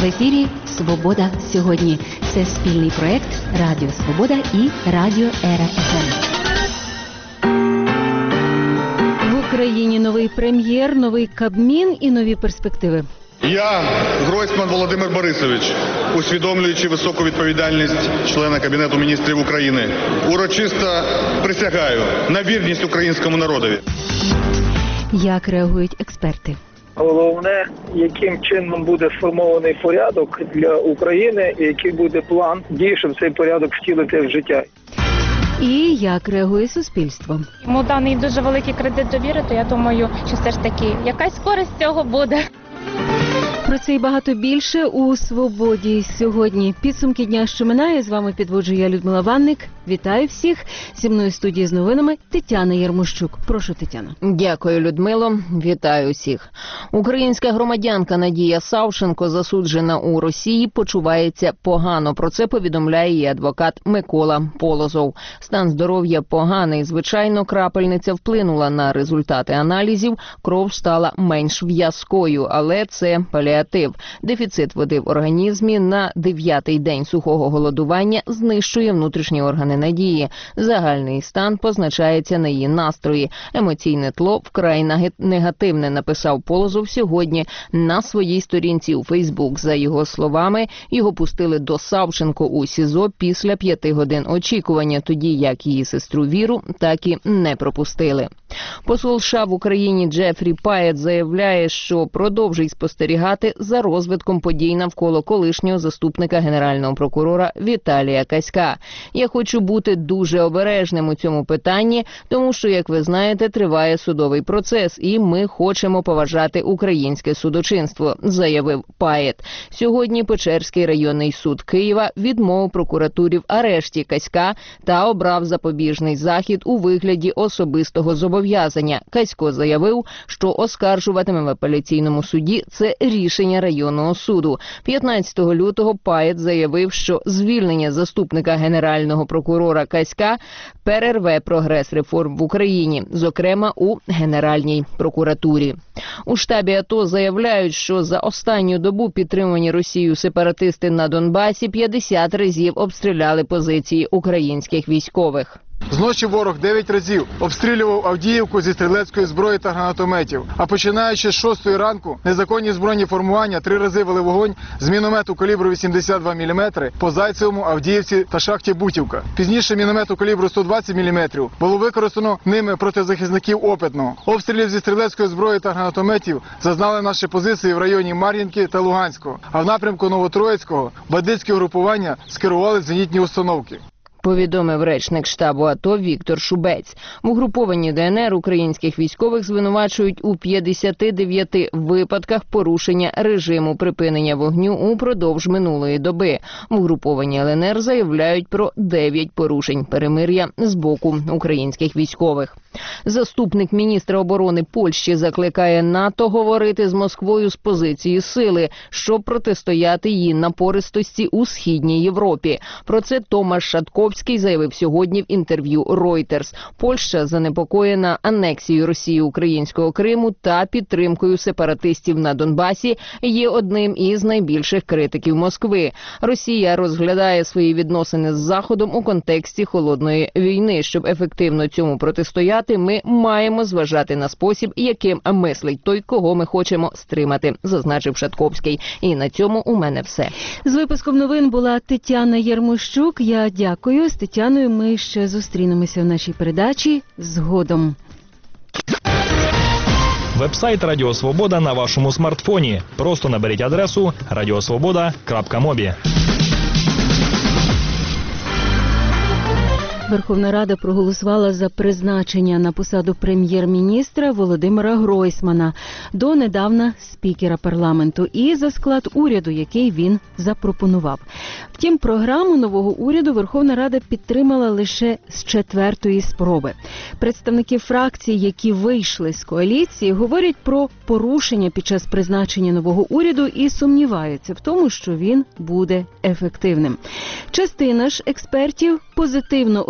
ефірі «Свобода сьогодні». Це спільний проект Радіо Свобода і Радіо Ера ФМ. В Україні новий прем'єр, новий Кабмін і нові перспективи. Я, Гройсман Володимир Борисович, усвідомлюючи високу відповідальність члена Кабінету міністрів України, урочисто присягаю на вірність українському народові. Як реагують експерти? Головне, яким чином буде сформований порядок для України і який буде план дій, щоб цей порядок втілити в життя. І як реагує суспільство? Йому даний дуже великий кредит довіри, то я думаю, що все ж таки якась користь з цього буде. Про це і багато більше у «Свободі сьогодні». Підсумки дня, що минає. З вами підводжу я, Людмила Ванник. Вітаю всіх. Зі мною в студії з новинами Тетяна Єрмощук. Прошу, Тетяна. Дякую, Людмило. Вітаю всіх. Українська громадянка Надія Савченко, засуджена у Росії, почувається погано. Про це повідомляє її адвокат Микола Полозов. Стан здоров'я поганий. Звичайно, крапельниця вплинула на результати аналізів. Кров стала менш в'язкою, але це паліатив. Дефіцит води в організмі на 9-й день сухого голодування знищує внутрішні органи Надії. Загальний стан позначається на її настрої. Емоційне тло вкрай негативне, написав Полозов сьогодні на своїй сторінці у Фейсбук. За його словами, його пустили до Савченко у СІЗО після 5 годин очікування, тоді як її сестру Віру так і не пропустили. Посол США в Україні Джефрі Паєт заявляє, що продовжить спостерігати за розвитком подій навколо колишнього заступника генерального прокурора Віталія Каська. Я хочу бути дуже обережним у цьому питанні, тому що, як ви знаєте, триває судовий процес, і ми хочемо поважати українське судочинство, заявив Паєт. Сьогодні Печерський районний суд Києва відмовив прокуратурі в арешті Каська та обрав запобіжний захід у вигляді особистого зобов'язання. Касько заявив, що оскаржуватиме в апеляційному суді це рішення районного суду. 15 лютого Паєт заявив, що звільнення заступника генерального прокурора Каська перерве прогрес реформ в Україні, зокрема у Генеральній прокуратурі. У штабі АТО заявляють, що за останню добу підтримані Росією сепаратисти на Донбасі 50 разів обстріляли позиції українських військових. Зночі ворог 9 разів обстрілював Авдіївку зі стрілецької зброї та гранатометів. А починаючи з 6 ранку, незаконні збройні формування 3 рази вели вогонь з міномету калібру 82 мм по Зайцевому, Авдіївці та шахті Бутівка. Пізніше міномету калібру 120 мм було використано ними проти захисників Опитного. Обстрілів зі стрілецької зброї та гранатометів зазнали наші позиції в районі Мар'їнки та Луганського. А в напрямку Новотроїцького бандитські групування скерували зенітні установки. Повідомив речник штабу АТО Віктор Шубець. В угрупованні ДНР українських військових звинувачують у 59 випадках порушення режиму припинення вогню упродовж минулої доби. В угрупованні ЛНР заявляють про 9 порушень перемир'я з боку українських військових. Заступник міністра оборони Польщі закликає НАТО говорити з Москвою з позиції сили, щоб протистояти її напористості у Східній Європі. Про це Томаш Шатковський заявив сьогодні в інтерв'ю Reuters. Польща занепокоєна анексією Росії українського Криму та підтримкою сепаратистів на Донбасі, є одним із найбільших критиків Москви. Росія розглядає свої відносини з Заходом у контексті холодної війни. Щоб ефективно цьому протистояти, ми маємо зважати на спосіб, яким мислить той, кого ми хочемо стримати, зазначив Шатковський. І на цьому у мене все. З випуском новин була Тетяна Єрмощук. Я дякую. З Тетяною ми ще зустрінемося в нашій передачі згодом. Вебсайт Радіо Свобода на вашому смартфоні. Просто наберіть адресу radiosvoboda.mobi. Верховна Рада проголосувала за призначення на посаду прем'єр-міністра Володимира Гройсмана, донедавна спікера парламенту, і за склад уряду, який він запропонував. Втім, програму нового уряду Верховна Рада підтримала лише з 4-ї спроби. Представники фракцій, які вийшли з коаліції, говорять про порушення під час призначення нового уряду і сумніваються в тому, що він буде ефективним. Частина ж експертів позитивно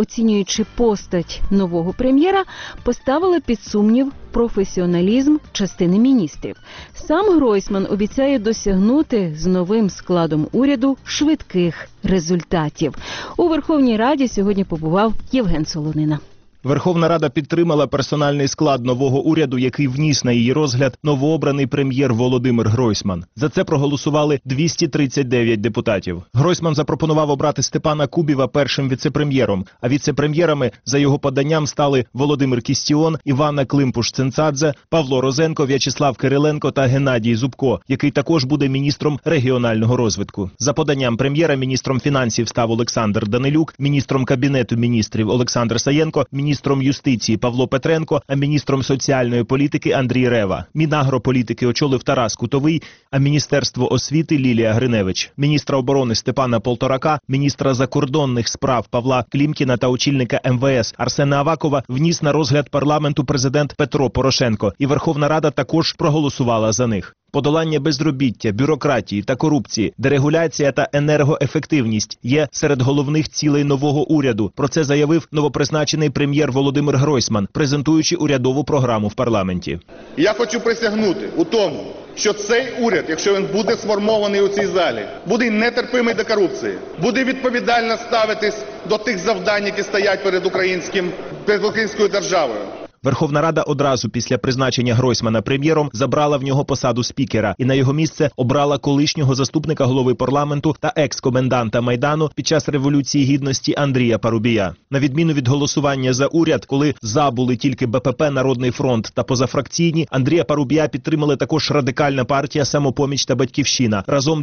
оцінюючи постать нового прем'єра, поставили під сумнів професіоналізм частини міністрів. Сам Гройсман обіцяє досягнути з новим складом уряду швидких результатів. У Верховній Раді сьогодні побував Євген Солонина. Верховна Рада підтримала персональний склад нового уряду, який вніс на її розгляд новообраний прем'єр Володимир Гройсман. За це проголосували 239 депутатів. Гройсман запропонував обрати Степана Кубіва першим віцепрем'єром, а віцепрем'єрами за його поданням стали Володимир Кістіон, Іванна Климпуш-Цинцадзе, Павло Розенко, В'ячеслав Кириленко та Геннадій Зубко, який також буде міністром регіонального розвитку. За поданням прем'єра міністром фінансів став Олександр Данилюк, міністром Кабінету міністрів Олександр Саєнко, міністром юстиції Павло Петренко, а міністром соціальної політики Андрій Рева. Мінагрополітики очолив Тарас Кутовий, а Міністерство освіти Лілія Гриневич. Міністра оборони Степана Полторака, міністра закордонних справ Павла Клімкіна та очільника МВС Арсена Авакова вніс на розгляд парламенту президент Петро Порошенко, і Верховна Рада також проголосувала за них. Подолання безробіття, бюрократії та корупції, дерегуляція та енергоефективність є серед головних цілей нового уряду. Про це заявив новопризначений прем'єр Володимир Гройсман, презентуючи урядову програму в парламенті. Я хочу присягнути у тому, що цей уряд, якщо він буде сформований у цій залі, буде нетерпимий до корупції, буде відповідально ставитись до тих завдань, які стоять перед українською державою. Верховна Рада одразу після призначення Гройсмана прем'єром забрала в нього посаду спікера і на його місце обрала колишнього заступника голови парламенту та екс-коменданта Майдану під час Революції Гідності Андрія Парубія. На відміну від голосування за уряд, коли за були тільки БПП, Народний фронт та позафракційні, Андрія Парубія підтримали також Радикальна партія, Самопоміч та Батьківщина. Разом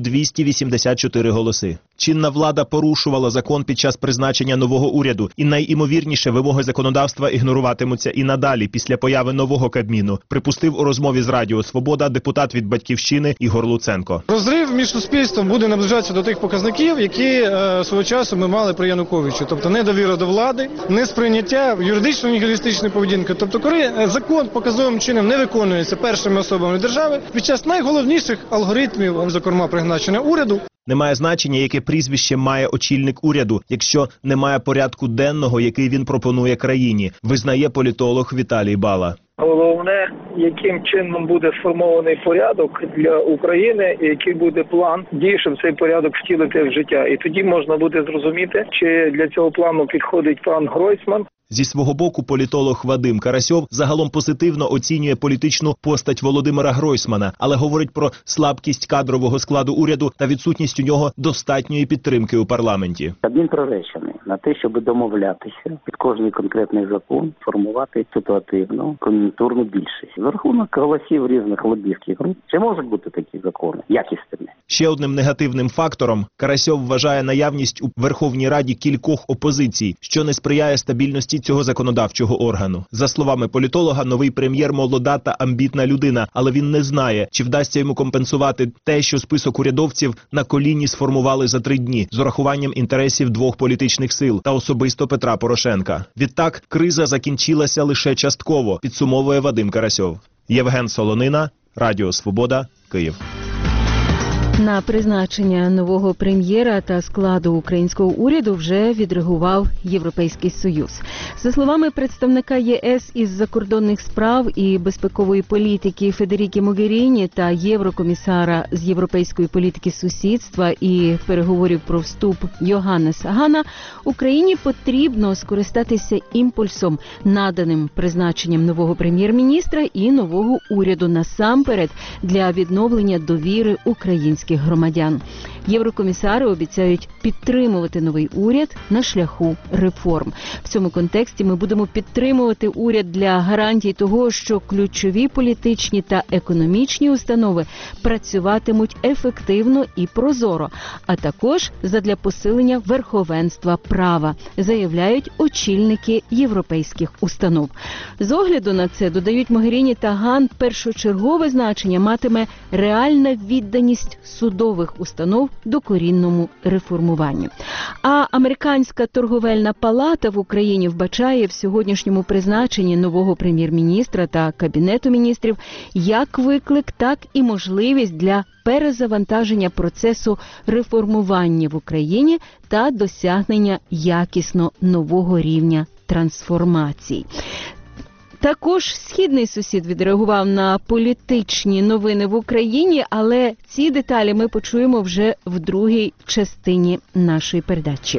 284 голоси. Чинна влада порушувала закон під час призначення нового уряду, і найімовірніше вимоги законодавства ігноруватимуться і надалі після появи нового Кабміну, припустив у розмові з Радіо Свобода депутат від Батьківщини Ігор Луценко. Розрив між суспільством буде наближатися до тих показників, які свого часу ми мали при Януковичу. Тобто недовіра до влади, несприйняття, юридично-нігілістичної поведінки. Тобто, коли закон показовим чином не виконується першими особами держави, під час найголовніших алгоритмів, зокрема призначення уряду, Немає значення, яке прізвище має очільник уряду, якщо немає порядку денного, який він пропонує країні, визнає політолог Віталій Бала. Головне, яким чином буде сформований порядок для України і який буде план дій, щоб цей порядок втілити в життя. І тоді можна буде зрозуміти, чи для цього плану підходить пан Гройсман. Зі свого боку політолог Вадим Карасьов загалом позитивно оцінює політичну постать Володимира Гройсмана, але говорить про слабкість кадрового складу уряду та відсутність у нього достатньої підтримки у парламенті. Він приречений на те, щоб домовлятися під кожний конкретний закон, формувати ситуативну, кон'юнктурну більшість. За рахунок голосів різних лобістських груп, чи можуть бути такі закони якісними? Ще одним негативним фактором Карасьов вважає наявність у Верховній Раді кількох опозицій, що не сприяє стабільності цього законодавчого органу. За словами політолога, новий прем'єр молода та амбітна людина, але він не знає, чи вдасться йому компенсувати те, що список урядовців на коліні сформували за 3 дні з урахуванням інтересів двох політичних сил та особисто Петра Порошенка. Відтак, криза закінчилася лише частково, підсумовує Вадим Карасьов. Євген Солонина, Радіо Свобода, Київ. На призначення нового прем'єра та складу українського уряду вже відреагував Європейський Союз. За словами представника ЄС із закордонних справ і безпекової політики Федерікі Могеріні та єврокомісара з європейської політики сусідства і переговорів про вступ Йоганнеса Гана, Україні потрібно скористатися імпульсом, наданим призначенням нового прем'єр-міністра і нового уряду насамперед для відновлення довіри українських громадян. Єврокомісари обіцяють підтримувати новий уряд на шляху реформ. В цьому контексті ми будемо підтримувати уряд для гарантій того, що ключові політичні та економічні установи працюватимуть ефективно і прозоро, а також задля посилення верховенства права, заявляють очільники європейських установ. З огляду на це, додають Могеріні та Ган, першочергове значення матиме реальна відданість судових установ докорінному реформуванню. А Американська торговельна палата в Україні вбачає в сьогоднішньому призначенні нового прем'єр-міністра та Кабінету міністрів як виклик, так і можливість для перезавантаження процесу реформування в Україні та досягнення якісно нового рівня трансформації. Також східний сусід відреагував на політичні новини в Україні, але ці деталі ми почуємо вже в другій частині нашої передачі.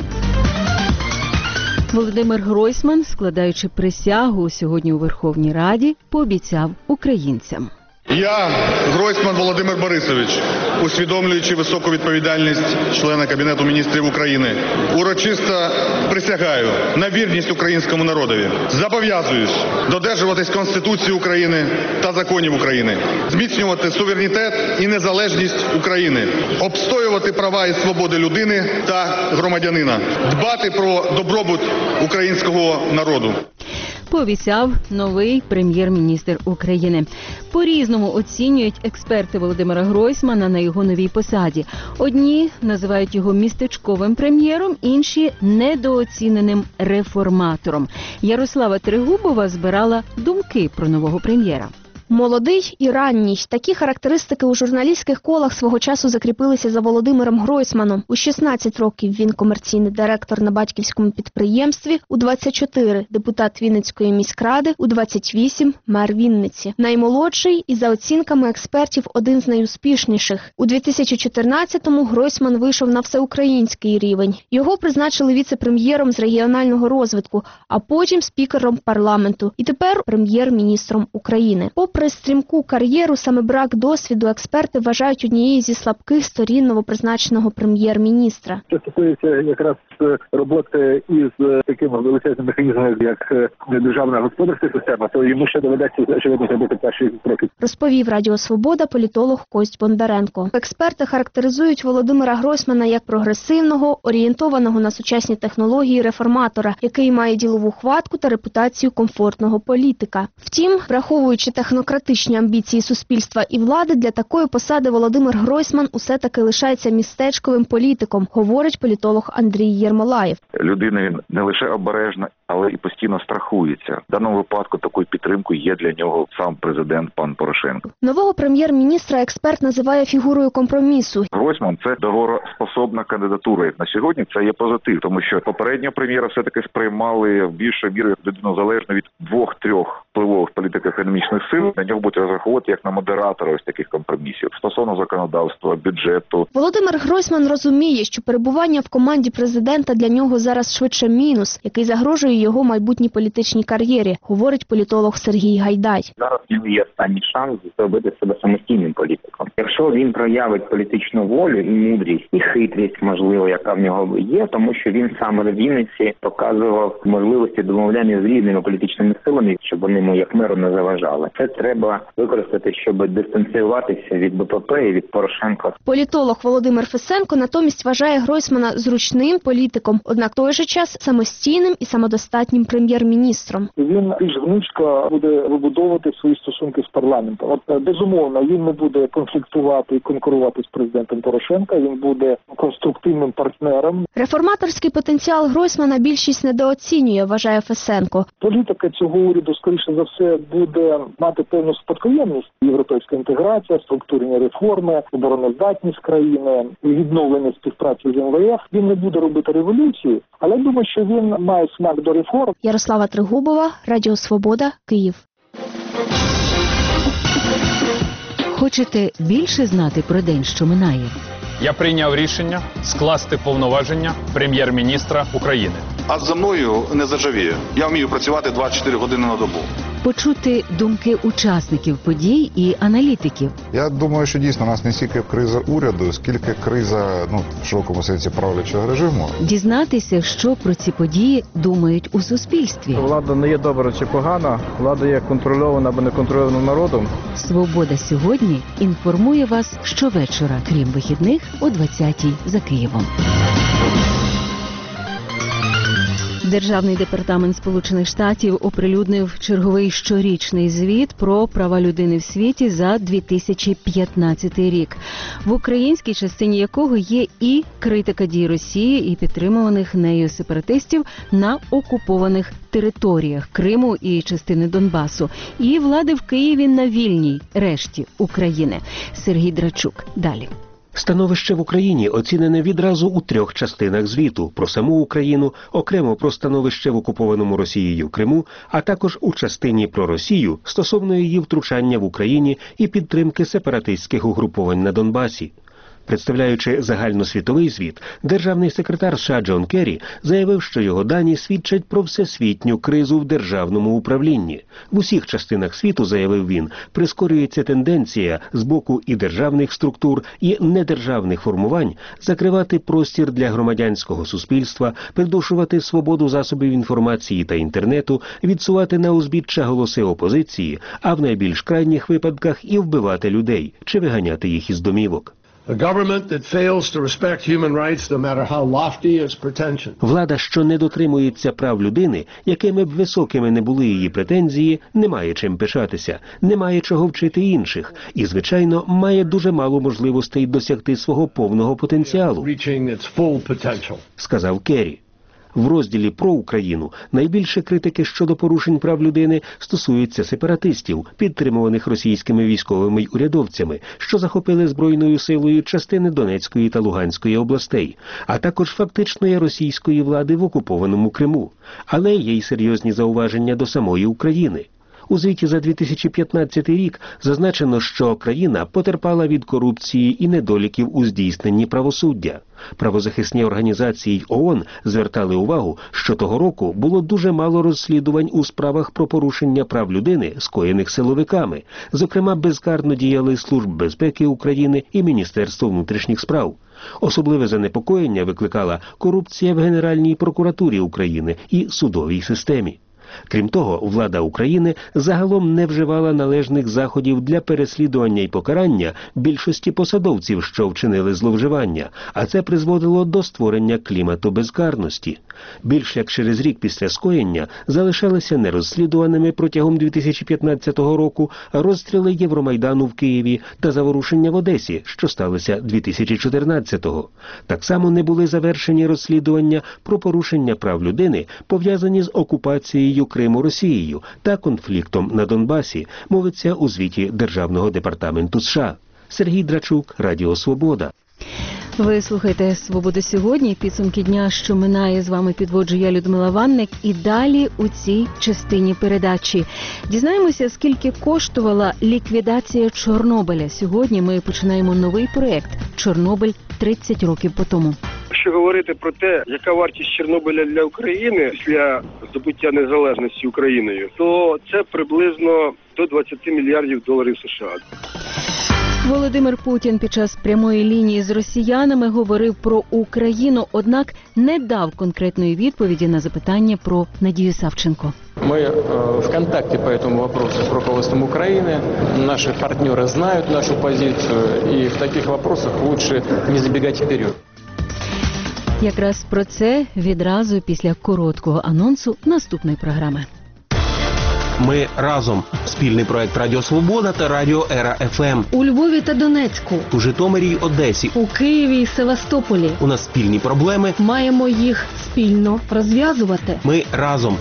Володимир Гройсман, складаючи присягу сьогодні у Верховній Раді, пообіцяв українцям. Я, Гройсман Володимир Борисович, усвідомлюючи високу відповідальність члена Кабінету міністрів України, урочисто присягаю на вірність українському народові. Зобов'язуюсь додержуватись Конституції України та законів України, зміцнювати суверенітет і незалежність України, обстоювати права і свободи людини та громадянина, дбати про добробут українського народу. Пообіцяв новий прем'єр-міністр України. По-різному оцінюють експерти Володимира Гройсмана на його новій посаді. Одні називають його містечковим прем'єром, інші – недооціненим реформатором. Ярослава Трегубова збирала думки про нового прем'єра. Молодий і ранній. Такі характеристики у журналістських колах свого часу закріпилися за Володимиром Гройсманом. У 16 років він комерційний директор на батьківському підприємстві, у 24 – депутат Вінницької міськради, у 28 – мер Вінниці. Наймолодший і, за оцінками експертів, один з найуспішніших. У 2014-му Гройсман вийшов на всеукраїнський рівень. Його призначили віце-прем'єром з регіонального розвитку, а потім спікером парламенту. І тепер прем'єр-міністром України. Попри стрімку кар'єру, саме брак досвіду експерти вважають однією зі слабких сторін новопризначеного прем'єр-міністра. Це стосується якраз роботи із такими величезними механізмами, як державна господарська система, то йому ще доведеться, очевидно, зробити перші кроки. Розповів Радіо Свобода політолог Кость Бондаренко. Експерти характеризують Володимира Гройсмана як прогресивного, орієнтованого на сучасні технології реформатора, який має ділову хватку та репутацію комфортного політика. Втім, враховуючи технократичні амбіції суспільства і влади, для такої посади Володимир Гройсман усе-таки лишається містечковим політиком, говорить політолог Андрій Єрмолаєв. Людина не лише обережна, але і постійно страхується. В даному випадку такою підтримкою є для нього сам президент пан Порошенко. Нового прем'єр-міністра експерт називає фігурою компромісу. Гройсман – це договороспособна кандидатура. На сьогодні це є позитив, тому що попереднього прем'єра все-таки сприймали в більшою мірою як людину залежну від 2-3 впливових політико-економічних сил. На нього будуть розраховувати як на модератора ось таких компромісів. Стосовно законодавства, бюджету. Володимир Гройсман розуміє, що перебування в команді президента для нього зараз швидше мінус, який загрожує його майбутній політичній кар'єрі, говорить політолог Сергій Гайдай. Зараз він є останній шанс зробити себе самостійним політиком. Якщо він проявить політичну волю і мудрість, і хитрість, можливо, яка в нього є, тому що він саме в Вінниці показував можливості домовляння з різними політичними силами, щоб вони йому як меру не заважали. Це треба використати, щоб дистанціюватися від БПП і від Порошенка. Політолог Володимир Фесенко натомість вважає Гройсмана зручним політиком, однак в той же час самостійним і самодостатнім прем'єр-міністром. Він більш гнучко буде вибудовувати свої стосунки з парламентом. От безумовно, він не буде конфліктувати і конкурувати з президентом Порошенка, він буде конструктивним партнером. Реформаторський потенціал Гройсмана більшість недооцінює, вважає Фесенко. Політика цього уряду, скоріше за все, буде мати певну спадкоємність. Європейська інтеграція, структурні реформи, обороноздатність країни, відновлення співпраці з МВФ. Він не буде робити революції, але думаю, що він має смак до реформ. Ярослава Трегубова, Радіо Свобода, Київ. Хочете більше знати про день, що минає? Я прийняв рішення скласти повноваження прем'єр-міністра України. А за мною не заржавіє. Я вмію працювати 24 години на добу. Почути думки учасників подій і аналітиків. Я думаю, що дійсно у нас не стільки криза уряду, скільки криза, в широкому сенсі правлячого режиму. Дізнатися, що про ці події думають у суспільстві. Влада не є добра чи погана, влада є контрольована або не контрольована народом. Свобода сьогодні інформує вас щовечора, крім вихідних, о 20-й за Києвом. Державний департамент Сполучених Штатів оприлюднив черговий щорічний звіт про права людини в світі за 2015 рік, в українській частині якого є і критика дій Росії, і підтримуваних нею сепаратистів на окупованих територіях Криму і частини Донбасу, і влади в Києві на вільній решті України. Сергій Драчук. Далі. Становище в Україні оцінене відразу у 3 частинах звіту: про саму Україну, окремо про становище в окупованому Росією Криму, а також у частині про Росію стосовно її втручання в Україні і підтримки сепаратистських угруповань на Донбасі. Представляючи загальносвітовий звіт, державний секретар США Джон Керрі заявив, що його дані свідчать про всесвітню кризу в державному управлінні. В усіх частинах світу, заявив він, прискорюється тенденція з боку і державних структур, і недержавних формувань закривати простір для громадянського суспільства, придушувати свободу засобів інформації та інтернету, відсувати на узбіччя голоси опозиції, а в найбільш крайніх випадках і вбивати людей чи виганяти їх із домівок. Влада, що не дотримується прав людини, якими б високими не були її претензії, не має чим пишатися, не має чого вчити інших і, звичайно, має дуже мало можливостей досягти свого повного потенціалу, сказав Керрі. В розділі про Україну найбільше критики щодо порушень прав людини стосуються сепаратистів, підтримуваних російськими військовими й урядовцями, що захопили збройною силою частини Донецької та Луганської областей, а також фактичної російської влади в окупованому Криму. Але є й серйозні зауваження до самої України. У звіті за 2015 рік зазначено, що країна потерпала від корупції і недоліків у здійсненні правосуддя. Правозахисні організації й ООН звертали увагу, що того року було дуже мало розслідувань у справах про порушення прав людини, скоєних силовиками. Зокрема, безкарно діяли Служба безпеки України і Міністерство внутрішніх справ. Особливе занепокоєння викликала корупція в Генеральній прокуратурі України і судовій системі. Крім того, влада України загалом не вживала належних заходів для переслідування і покарання більшості посадовців, що вчинили зловживання, а це призводило до створення клімату безкарності. Більш як через рік після скоєння залишалися нерозслідуваними протягом 2015 року розстріли Євромайдану в Києві та заворушення в Одесі, що сталося 2014-го. Так само не були завершені розслідування про порушення прав людини, пов'язані з окупацією Криму Росією та конфліктом на Донбасі, мовиться у звіті Державного департаменту США. Сергій Драчук, Радіо Свобода. Ви слухаєте «Свобода сьогодні». Підсумки дня, що минає, з вами підводжу я, Людмила Ванник. І далі у цій частині передачі дізнаємося, скільки коштувала ліквідація Чорнобиля. Сьогодні ми починаємо новий проєкт «Чорнобиль 30 років по тому». Якщо говорити про те, яка вартість Чорнобиля для України після здобуття незалежності Україною, то це приблизно до 20 мільярдів доларів США. Володимир Путін під час прямої лінії з росіянами говорив про Україну, однак не дав конкретної відповіді на запитання про Надію Савченко. Мы в контакте по этому вопросу с руководством Украины. Наши партнеры знают нашу позицию, и в таких вопросах лучше не забегать вперед. Якраз про це відразу після короткого анонсу наступної програми. Ми разом. Спільний проект Радіо Свобода та Радіо Ера ФМ. У Львові та Донецьку. У Житомирі й Одесі. У Києві і Севастополі. У нас спільні проблеми. Маємо їх спільно розв'язувати. Ми разом.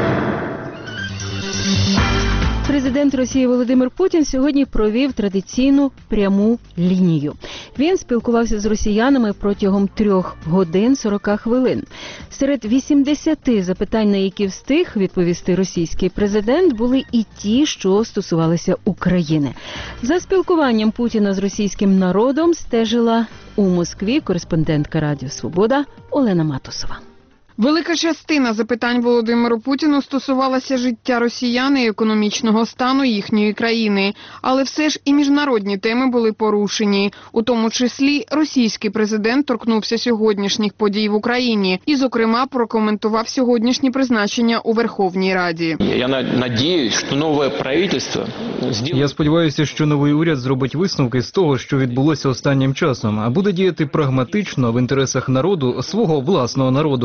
Президент Росії Володимир Путін сьогодні провів традиційну пряму лінію. Він спілкувався з росіянами протягом 3 годин 40 хвилин. Серед 80 запитань, на які встиг відповісти російський президент, були і ті, що стосувалися України. За спілкуванням Путіна з російським народом стежила у Москві кореспондентка Радіо Свобода Олена Матусова. Велика частина запитань Володимиру Путіну стосувалася життя росіян і економічного стану їхньої країни. Але все ж і міжнародні теми були порушені. У тому числі російський президент торкнувся сьогоднішніх подій в Україні і, зокрема, прокоментував сьогоднішні призначення у Верховній Раді. Я надіюсь, що нове правительство... Я сподіваюся, що новий уряд зробить висновки з того, що відбулося останнім часом, а буде діяти прагматично в інтересах народу, свого власного народу, а не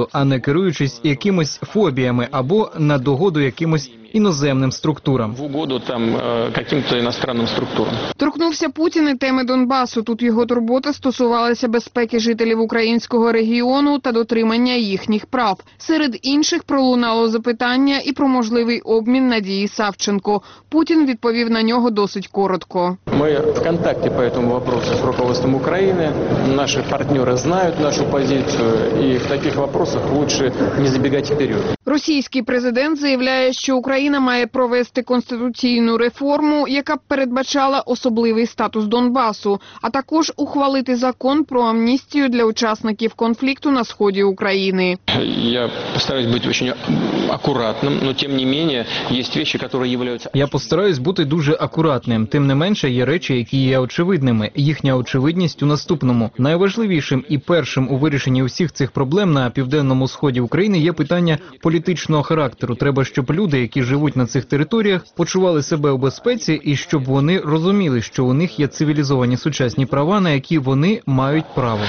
керуючись якимось фобіями або на догоду якимось іноземним структурам. В угоду там каким-то иностранным структурам. Торкнувся Путін і теми Донбасу. Тут його турбота стосувалася безпеки жителів українського регіону та дотримання їхніх прав. Серед інших пролунало запитання і про можливий обмін Надії Савченко. Путін відповів на нього досить коротко. Мы в контакте по этому вопросу с руководством Украины. Наши партнеры знают нашу позицию, и в таких вопросах лучше не забегать вперед. Російський президент заявляє, що Україна має провести конституційну реформу, яка б передбачала особливий статус Донбасу, а також ухвалити закон про амністію для учасників конфлікту на сході України. Я постараюсь быть очень аккуратным, но тем не менее есть вещи, которые являются... Я постараюсь бути дуже акуратним. Тим не менше, є речі, які є очевидними. Їхня очевидність у наступному. Найважливішим і першим у вирішенні усіх цих проблем на південному сході України є питання політичного характеру. Треба, щоб люди, які живуть на цих територіях, почували себе у безпеці і щоб вони розуміли, що у них є цивілізовані сучасні права, на які вони мають право.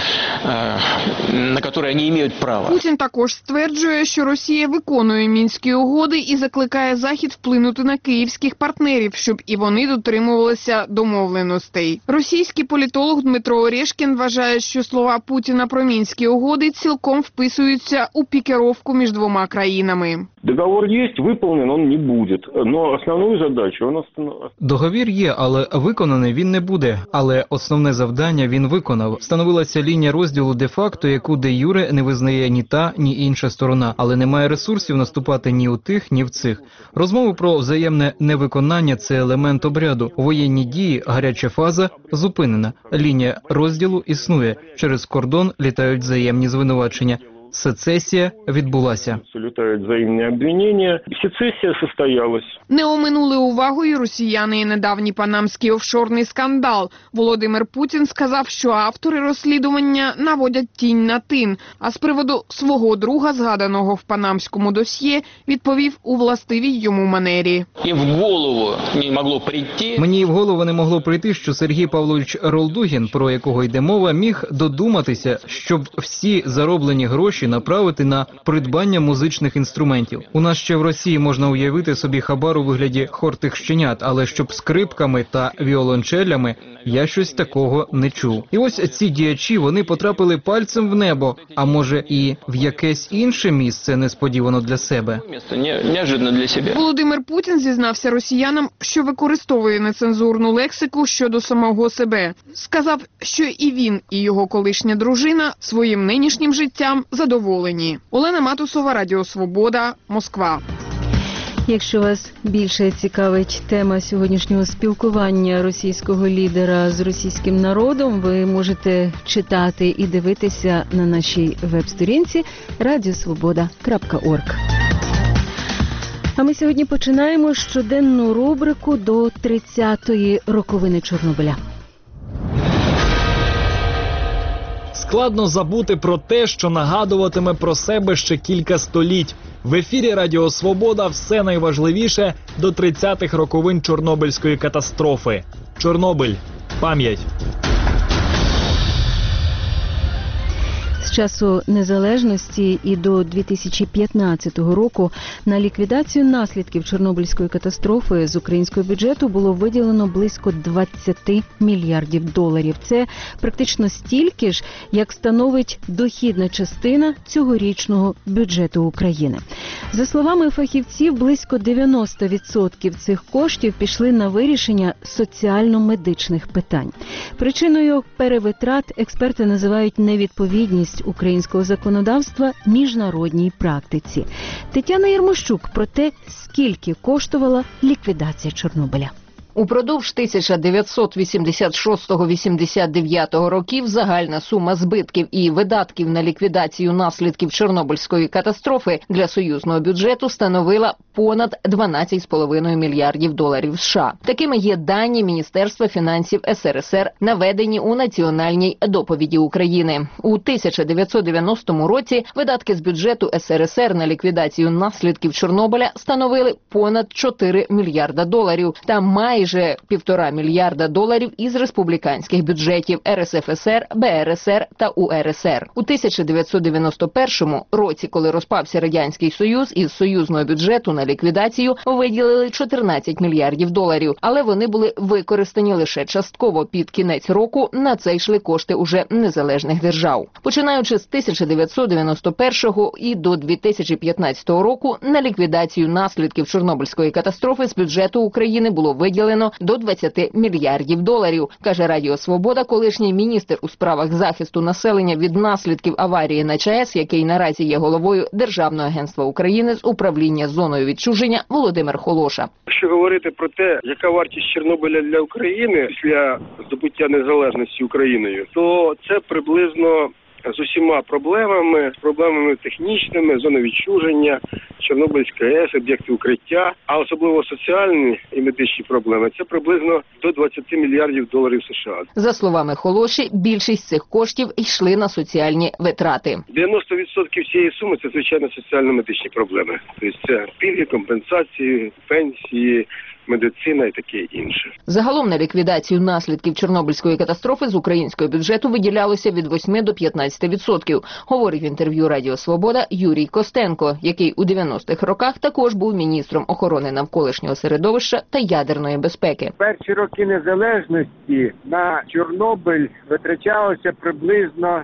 На які вони мають право. Путін також стверджує, що Росія виконує Мінські угоди і закликає Захід вплинути на київських партнерів, щоб і вони дотримувалися домовленостей. Російський політолог Дмитро Орешкін вважає, що слова Путіна про Мінські угоди цілком вписуються у пікіровку між двома країнами. Договор есть, выполнен он не будет, но основную задачу он Договір є, але виконаний він не буде. Але основне завдання він виконав. Встановилася лінія розділу де-факто, яку де-юре не визнає ні та, ні інша сторона, але немає ресурсів наступати ні у тих, ні в цих. Розмови про взаємне невиконання – це елемент обряду. У воєнній дії гаряча фаза зупинена. Лінія розділу існує. Через кордон літають взаємні звинувачення. Сецесія відбулася. Літають взаємні обвинення. Сецесія состоялась. Не оминули увагою росіяни і недавній панамський офшорний скандал. Володимир Путін сказав, що автори розслідування наводять тінь на тин. А з приводу свого друга, згаданого в панамському досьє, відповів у властивій йому манері. І в голову не могло прийти. Мені і в голову не могло прийти, що Сергій Павлович Ролдугін, про якого йде мова, міг додуматися, щоб всі зароблені гроші направити на придбання музичних інструментів. У нас ще в Росії можна уявити собі хабар у вигляді хортих щенят, але щоб скрипками та віолончелями я щось такого не чув. І ось ці діячі, вони потрапили пальцем в небо, а може і в якесь інше місце несподівано для себе. Неожиданно для себе. Володимир Путін зізнався росіянам, що використовує нецензурну лексику щодо самого себе. Сказав, що і він, і його колишня дружина своїм нинішнім життям задоволені. Олена Матусова, Радіо Свобода, Москва. Якщо вас більше цікавить тема сьогоднішнього спілкування російського лідера з російським народом, ви можете читати і дивитися на нашій веб-сторінці radiosvoboda.org. А ми сьогодні починаємо щоденну рубрику до 30-ї роковини Чорнобиля. Складно забути про те, що нагадуватиме про себе ще кілька століть. В ефірі Радіо Свобода все найважливіше до 30-х роковин Чорнобильської катастрофи. Чорнобиль. Пам'ять. З часу незалежності і до 2015 року на ліквідацію наслідків Чорнобильської катастрофи з українського бюджету було виділено близько 20 мільярдів доларів. Це практично стільки ж, як становить дохідна частина цьогорічного бюджету України. За словами фахівців, близько 90% цих коштів пішли на вирішення соціально-медичних питань. Причиною перевитрат експерти називають невідповідність українського законодавства міжнародній практиці. Тетяна Єрмощук про те, скільки коштувала ліквідація Чорнобиля. Упродовж 1986-89 років загальна сума збитків і видатків на ліквідацію наслідків Чорнобильської катастрофи для союзного бюджету становила понад 12,5 мільярдів доларів США. Такими є дані Міністерства фінансів СРСР, наведені у національній доповіді України. У 1990 році видатки з бюджету СРСР на ліквідацію наслідків Чорнобиля становили понад 4 мільярда доларів та майже майже $1,5 мільярда із республіканських бюджетів РСФСР, БРСР та УРСР. У 1991 році, коли розпався Радянський Союз, із союзного бюджету на ліквідацію виділили $14 мільярдів, але вони були використані лише частково. Під кінець року на це йшли кошти уже незалежних держав. Починаючи з 1991 і до 2015 року на ліквідацію наслідків Чорнобильської катастрофи з бюджету України було виділено до $20 мільярдів, каже Радіо Свобода колишній міністр у справах захисту населення від наслідків аварії на ЧАЕС, який наразі є головою Державного агентства України з управління зоною відчуження Володимир Холоша. Якщо говорити про те, яка вартість Чорнобиля для України після здобуття незалежності Україною, то це приблизно з усіма проблемами технічними, зони відчуження, Чорнобильська АЕС, об'єкти укриття, а особливо соціальні і медичні проблеми, це приблизно до $20 мільярдів США. За словами Холоші, більшість цих коштів йшли на соціальні витрати. 90% цієї суми – це, звичайно, соціально-медичні проблеми. Тобто це пільги, компенсації, пенсії, медицина і таке інше. Загалом на ліквідацію наслідків Чорнобильської катастрофи з українського бюджету виділялося від 8 до 15%, говорить в інтерв'ю Радіо Свобода Юрій Костенко, який у 90-х роках також був міністром охорони навколишнього середовища та ядерної безпеки. Перші роки незалежності на Чорнобиль витрачалося приблизно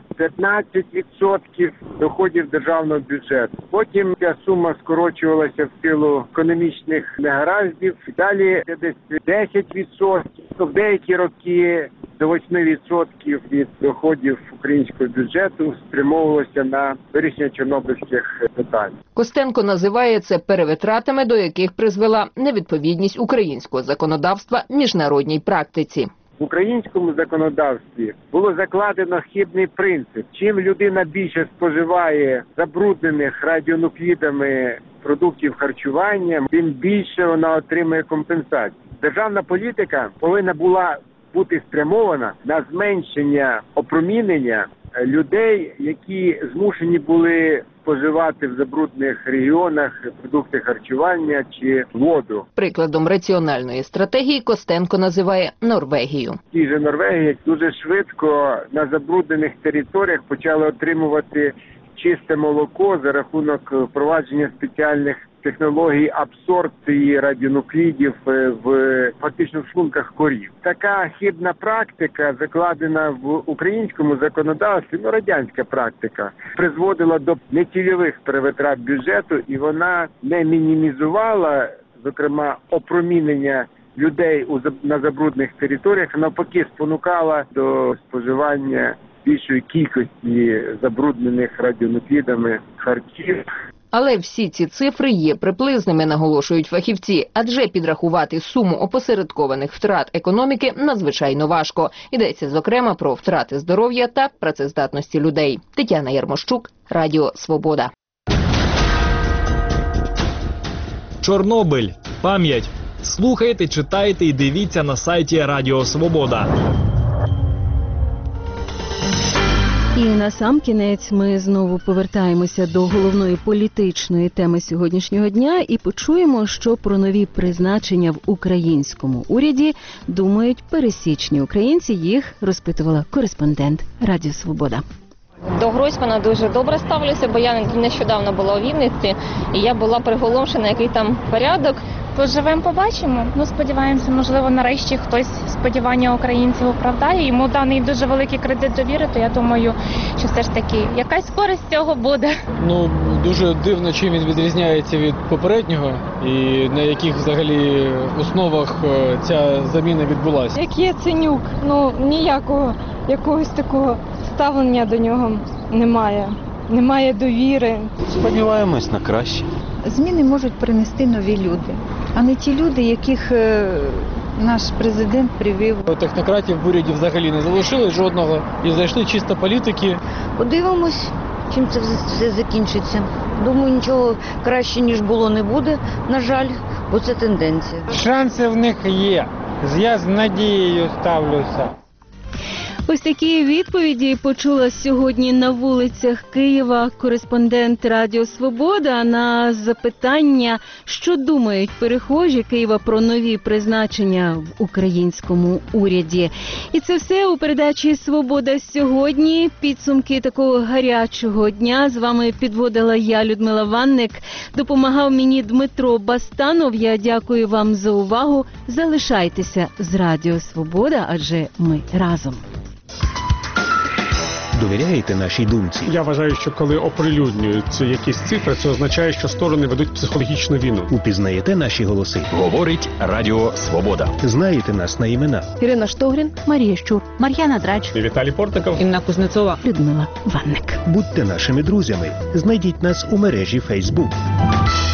15% доходів державного бюджету. Потім ця сума скорочувалася в силу економічних негараздів. Далі десь 10%, в деякі роки до 8% від доходів українського бюджету спрямовувалося на вирішення чорнобильських питань. Костенко називає це перевитратами, до яких призвела невідповідність українського законодавства міжнародній практиці. В українському законодавстві було закладено хибний принцип. Чим людина більше споживає забруднених радіонуклідами продуктів харчування, тим більше вона отримує компенсацію. Державна політика повинна була бути спрямована на зменшення опромінення людей, які змушені були споживати в забруднених регіонах продукти харчування чи воду. Прикладом раціональної стратегії Костенко називає Норвегію. Ті ж Норвегія дуже швидко на забруднених територіях почали отримувати чисте молоко за рахунок впровадження спеціальних технологій абсорбції радіонуклідів в фактично в шлунках корів. Така хибна практика, закладена в українському законодавстві, радянська практика, призводила до нецільових перевитрат бюджету, і вона не мінімізувала, зокрема, опромінення людей на забруднених територіях, а навпаки спонукала до споживання більшої кількості забруднених радіонуклідами харчів. Але всі ці цифри є приблизними, наголошують фахівці, адже підрахувати суму опосередкованих втрат економіки надзвичайно важко. Йдеться, зокрема, про втрати здоров'я та працездатності людей. Тетяна Ярмощук, Радіо Свобода. Чорнобиль. Пам'ять. Слухайте, читайте і дивіться на сайті Радіо Свобода. І насамкінець ми знову повертаємося до головної політичної теми сьогоднішнього дня і почуємо, що про нові призначення в українському уряді думають пересічні українці. Їх розпитувала кореспондент Радіо Свобода. До Гройсмана дуже добре ставлюся, бо я нещодавно була у Вінниці, і я була приголомшена, який там порядок. Поживемо, побачимо. Сподіваємося, можливо, нарешті хтось сподівання українців оправдає. Йому даний дуже великий кредит довіри, то я думаю, що все ж таки якась користь з цього буде. Дуже дивно, чим він відрізняється від попереднього і на яких взагалі основах ця заміна відбулася. Як є Яценюк, ніякого якогось такого ставлення до нього немає. Немає довіри. Сподіваємось на краще. Зміни можуть принести нові люди, а не ті люди, яких наш президент привів. Технократів в уряді взагалі не залишили жодного і зайшли чисто політики. Подивимось, чим це все закінчиться. Думаю, нічого краще, ніж було, не буде, на жаль, бо це тенденція. Шанси в них є. Я з надією ставлюся. Ось такі відповіді почула сьогодні на вулицях Києва кореспондент Радіо Свобода на запитання, що думають перехожі Києва про нові призначення в українському уряді. І це все у передачі «Свобода сьогодні». Підсумки такого гарячого дня з вами підводила я, Людмила Ванник. Допомагав мені Дмитро Бастанов. Я дякую вам за увагу. Залишайтеся з Радіо Свобода, адже ми разом. Довіряєте нашій думці? Я вважаю, що коли оприлюднюються якісь цифри, це означає, що сторони ведуть психологічну війну. Упізнаєте наші голоси? Говорить Радіо Свобода. Знаєте нас на імена? Ірина Штогрін, Марія Щур, Мар'яна Драч, Віталій Портников, Інна Кузнецова, Людмила Ванник. Будьте нашими друзями. Знайдіть нас у мережі Facebook.